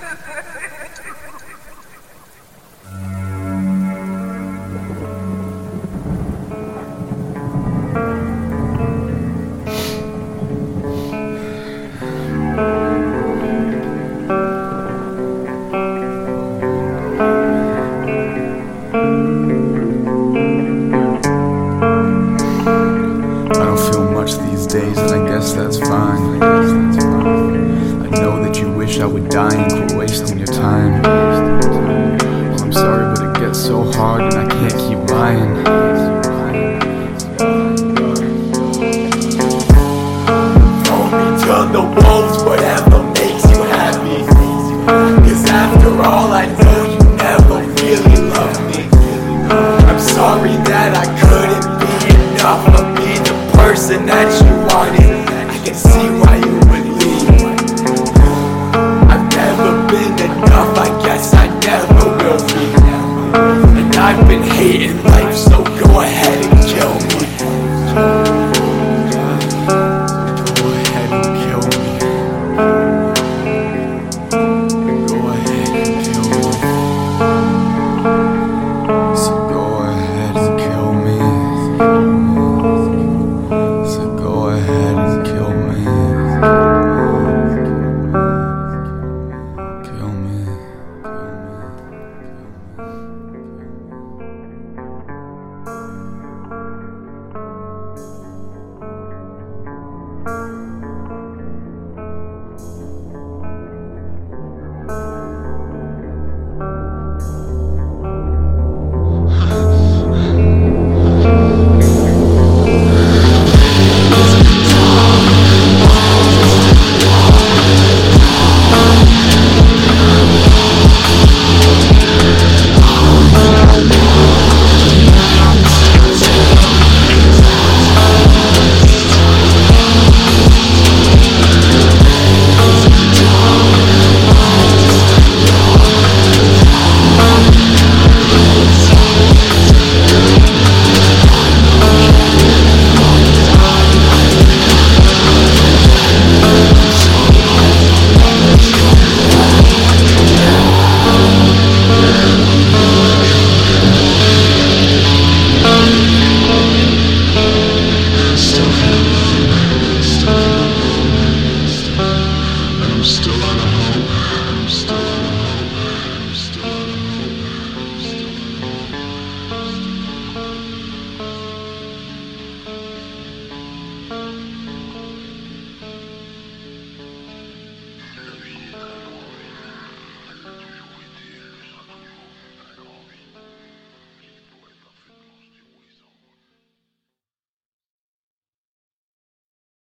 Days, and I guess that's fine. I know that you wish I would die and quit wasting your time. Well, I'm sorry, but it gets so hard and I can't keep lying. Hold me to the walls.